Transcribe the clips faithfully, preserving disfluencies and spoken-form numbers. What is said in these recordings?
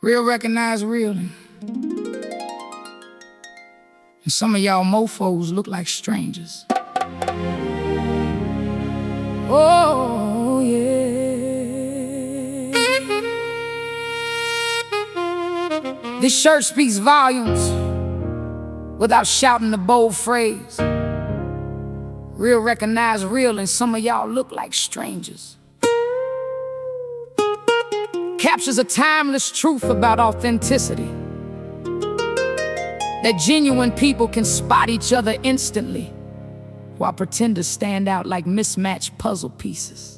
Real recognize real. And some of y'all mofos look like strangers. Oh, yeah. This shirt speaks volumes without shouting the bold phrase. Real recognize real, and some of y'all look like strangers. Captures a timeless truth about authenticity, that genuine people can spot each other instantly, while pretenders stand out like mismatched puzzle pieces.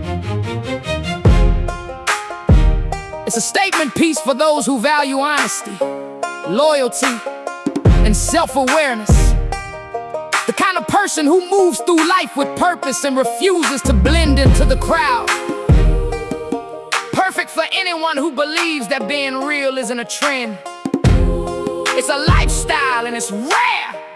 It's a statement piece for those who value honesty, loyalty, and self-awareness. The kind of person who moves through life with purpose and refuses to blend into the crowd. Perfect for anyone who believes that being real isn't a trend. It's a lifestyle and it's rare.